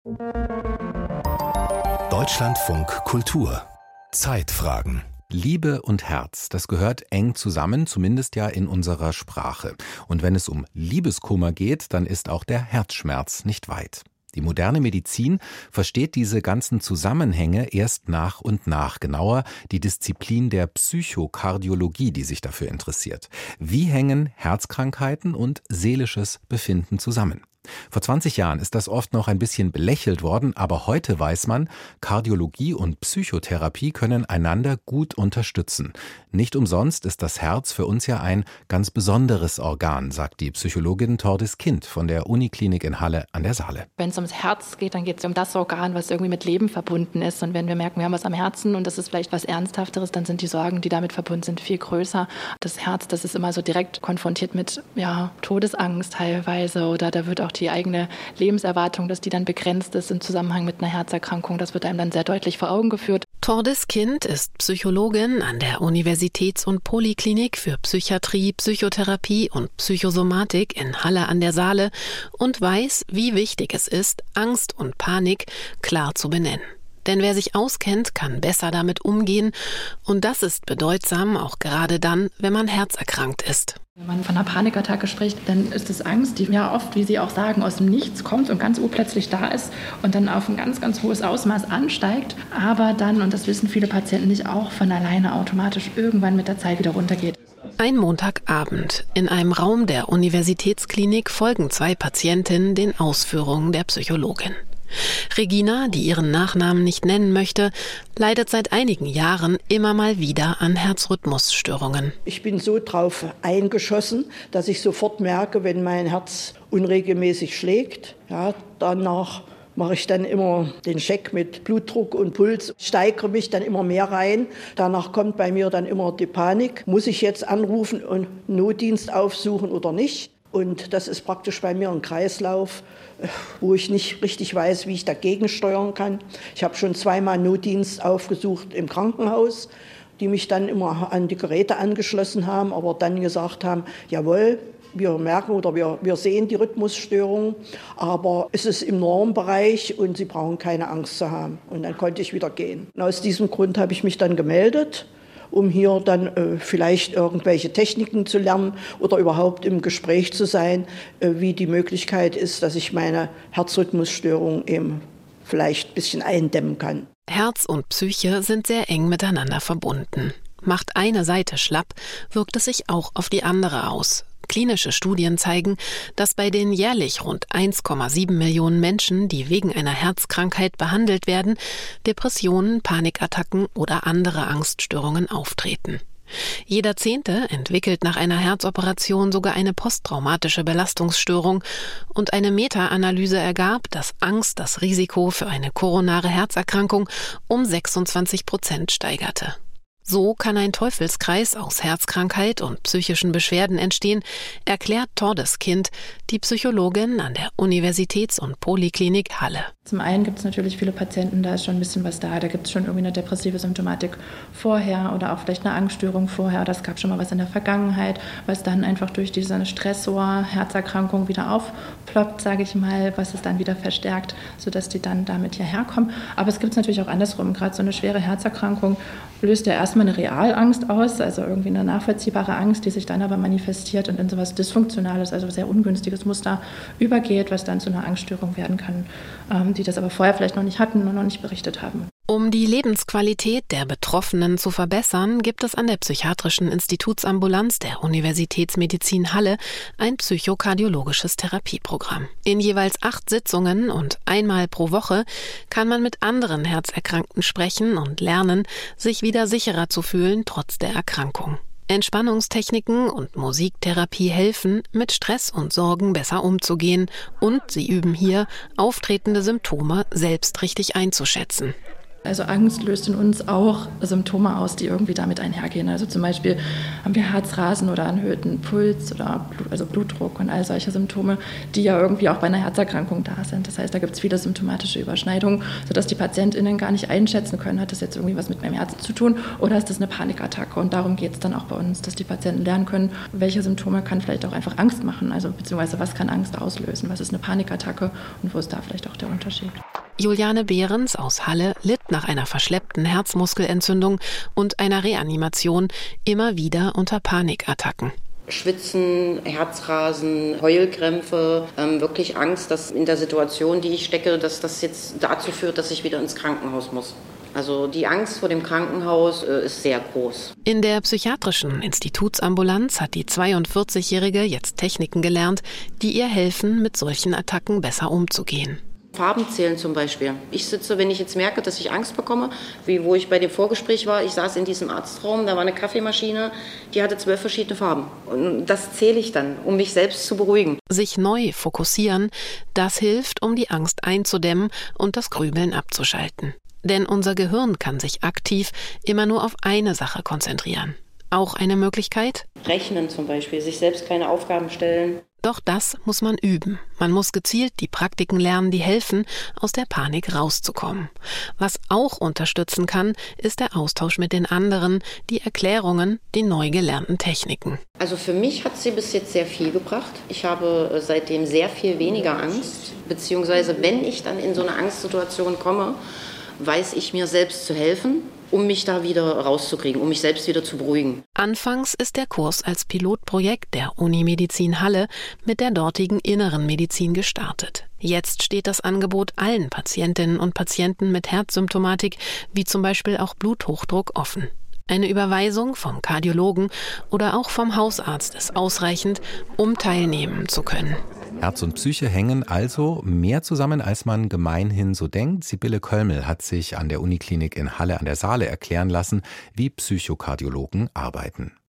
Deutschlandfunk Kultur. Zeitfragen. Liebe und Herz, das gehört eng zusammen, zumindest ja in unserer Sprache. Und wenn es um Liebeskummer geht, dann ist auch der Herzschmerz nicht weit. Die moderne Medizin versteht diese ganzen Zusammenhänge erst nach und nach, genauer die Disziplin der Psychokardiologie, die sich dafür interessiert. Wie hängen Herzkrankheiten und seelisches Befinden zusammen? Vor 20 Jahren ist das oft noch ein bisschen belächelt worden, aber heute weiß man, Kardiologie und Psychotherapie können einander gut unterstützen. Nicht umsonst ist das Herz für uns ja ein ganz besonderes Organ, sagt die Psychologin Tordis Kind von der Uniklinik in Halle an der Saale. Wenn es ums Herz geht, dann geht es um das Organ, was irgendwie mit Leben verbunden ist. Und wenn wir merken, wir haben was am Herzen und das ist vielleicht was Ernsthafteres, dann sind die Sorgen, die damit verbunden sind, viel größer. Das Herz, das ist immer so direkt konfrontiert mit Todesangst teilweise, oder da wird auch die eigene Lebenserwartung, dass die dann begrenzt ist im Zusammenhang mit einer Herzerkrankung. Das wird einem dann sehr deutlich vor Augen geführt. Tordis Kind ist Psychologin an der Universitäts- und Poliklinik für Psychiatrie, Psychotherapie und Psychosomatik in Halle an der Saale und weiß, wie wichtig es ist, Angst und Panik klar zu benennen. Denn wer sich auskennt, kann besser damit umgehen. Und das ist bedeutsam, auch gerade dann, wenn man herzerkrankt ist. Wenn man von einer Panikattacke spricht, dann ist es Angst, die ja oft, wie Sie auch sagen, aus dem Nichts kommt und ganz urplötzlich da ist und dann auf ein ganz, ganz hohes Ausmaß ansteigt, aber dann, und das wissen viele Patienten nicht, auch von alleine automatisch irgendwann mit der Zeit wieder runtergeht. Ein Montagabend. In einem Raum der Universitätsklinik folgen 2 Patientinnen den Ausführungen der Psychologin. Regina, die ihren Nachnamen nicht nennen möchte, leidet seit einigen Jahren immer mal wieder an Herzrhythmusstörungen. Ich bin so drauf eingeschossen, dass ich sofort merke, wenn mein Herz unregelmäßig schlägt. Ja, danach mache ich dann immer den Check mit Blutdruck und Puls, steigere mich dann immer mehr rein. Danach kommt bei mir dann immer die Panik. Muss ich jetzt anrufen und Notdienst aufsuchen oder nicht? Und das ist praktisch bei mir ein Kreislauf, wo ich nicht richtig weiß, wie ich dagegen steuern kann. Ich habe schon 2-mal Notdienst aufgesucht im Krankenhaus, die mich dann immer an die Geräte angeschlossen haben, aber dann gesagt haben, jawohl, wir merken oder wir sehen die Rhythmusstörung, aber es ist im Normbereich und Sie brauchen keine Angst zu haben. Und dann konnte ich wieder gehen. Und aus diesem Grund habe ich mich dann gemeldet, um hier dann vielleicht irgendwelche Techniken zu lernen oder überhaupt im Gespräch zu sein, wie die Möglichkeit ist, dass ich meine Herzrhythmusstörung eben vielleicht ein bisschen eindämmen kann. Herz und Psyche sind sehr eng miteinander verbunden. Macht eine Seite schlapp, wirkt es sich auch auf die andere aus. Klinische Studien zeigen, dass bei den jährlich rund 1,7 Millionen Menschen, die wegen einer Herzkrankheit behandelt werden, Depressionen, Panikattacken oder andere Angststörungen auftreten. Jeder 10. entwickelt nach einer Herzoperation sogar eine posttraumatische Belastungsstörung und eine Meta-Analyse ergab, dass Angst das Risiko für eine koronare Herzerkrankung um 26% steigerte. So kann ein Teufelskreis aus Herzkrankheit und psychischen Beschwerden entstehen, erklärt Tordis Kind, die Psychologin an der Universitäts- und Poliklinik Halle. Zum einen gibt es natürlich viele Patienten, da ist schon ein bisschen was da. Da gibt es schon irgendwie eine depressive Symptomatik vorher oder auch vielleicht eine Angststörung vorher. Oder es gab schon mal was in der Vergangenheit, was dann einfach durch diese Stressor, Herzerkrankung wieder aufploppt, sage ich mal, was es dann wieder verstärkt, sodass die dann damit hierher kommen. Aber es gibt es natürlich auch andersrum. Gerade so eine schwere Herzerkrankung löst ja erstmal eine Realangst aus, also irgendwie eine nachvollziehbare Angst, die sich dann aber manifestiert und in so etwas Dysfunktionales, also sehr ungünstiges Muster übergeht, was dann zu einer Angststörung werden kann, die das aber vorher vielleicht noch nicht hatten und noch nicht berichtet haben. Um die Lebensqualität der Betroffenen zu verbessern, gibt es an der Psychiatrischen Institutsambulanz der Universitätsmedizin Halle ein psychokardiologisches Therapieprogramm. In jeweils 8 Sitzungen und einmal pro Woche kann man mit anderen Herzerkrankten sprechen und lernen, sich wieder sicherer zu fühlen trotz der Erkrankung. Entspannungstechniken und Musiktherapie helfen, mit Stress und Sorgen besser umzugehen, und sie üben hier, auftretende Symptome selbst richtig einzuschätzen. Also Angst löst in uns auch Symptome aus, die irgendwie damit einhergehen. Also zum Beispiel haben wir Herzrasen oder erhöhten Puls oder Blutdruck und all solche Symptome, die ja irgendwie auch bei einer Herzerkrankung da sind. Das heißt, da gibt es viele symptomatische Überschneidungen, sodass die PatientInnen gar nicht einschätzen können, hat das jetzt irgendwie was mit meinem Herzen zu tun oder ist das eine Panikattacke? Und darum geht es dann auch bei uns, dass die Patienten lernen können, welche Symptome kann vielleicht auch einfach Angst machen, also beziehungsweise was kann Angst auslösen, was ist eine Panikattacke und wo ist da vielleicht auch der Unterschied. Juliane Behrens aus Halle litt nach einer verschleppten Herzmuskelentzündung und einer Reanimation immer wieder unter Panikattacken. Schwitzen, Herzrasen, Heulkrämpfe, wirklich Angst, dass in der Situation, die ich stecke, dass das jetzt dazu führt, dass ich wieder ins Krankenhaus muss. Also die Angst vor dem Krankenhaus ist sehr groß. In der psychiatrischen Institutsambulanz hat die 42-Jährige jetzt Techniken gelernt, die ihr helfen, mit solchen Attacken besser umzugehen. Farben zählen zum Beispiel. Ich sitze, wenn ich jetzt merke, dass ich Angst bekomme, wie wo ich bei dem Vorgespräch war, ich saß in diesem Arztraum, da war eine Kaffeemaschine, die hatte 12 verschiedene Farben. Und das zähle ich dann, um mich selbst zu beruhigen. Sich neu fokussieren, das hilft, um die Angst einzudämmen und das Grübeln abzuschalten. Denn unser Gehirn kann sich aktiv immer nur auf eine Sache konzentrieren. Auch eine Möglichkeit? Rechnen zum Beispiel, sich selbst kleine Aufgaben stellen. Doch das muss man üben. Man muss gezielt die Praktiken lernen, die helfen, aus der Panik rauszukommen. Was auch unterstützen kann, ist der Austausch mit den anderen, die Erklärungen, die neu gelernten Techniken. Also für mich hat sie bis jetzt sehr viel gebracht. Ich habe seitdem sehr viel weniger Angst, beziehungsweise wenn ich dann in so eine Angstsituation komme, weiß ich mir selbst zu helfen, um mich da wieder rauszukriegen, um mich selbst wieder zu beruhigen. Anfangs ist der Kurs als Pilotprojekt der Unimedizin Halle mit der dortigen Inneren Medizin gestartet. Jetzt steht das Angebot allen Patientinnen und Patienten mit Herzsymptomatik, wie zum Beispiel auch Bluthochdruck, offen. Eine Überweisung vom Kardiologen oder auch vom Hausarzt ist ausreichend, um teilnehmen zu können. Herz und Psyche hängen also mehr zusammen, als man gemeinhin so denkt. Sibylle Kölmel hat sich an der Uniklinik in Halle an der Saale erklären lassen, wie Psychokardiologen arbeiten.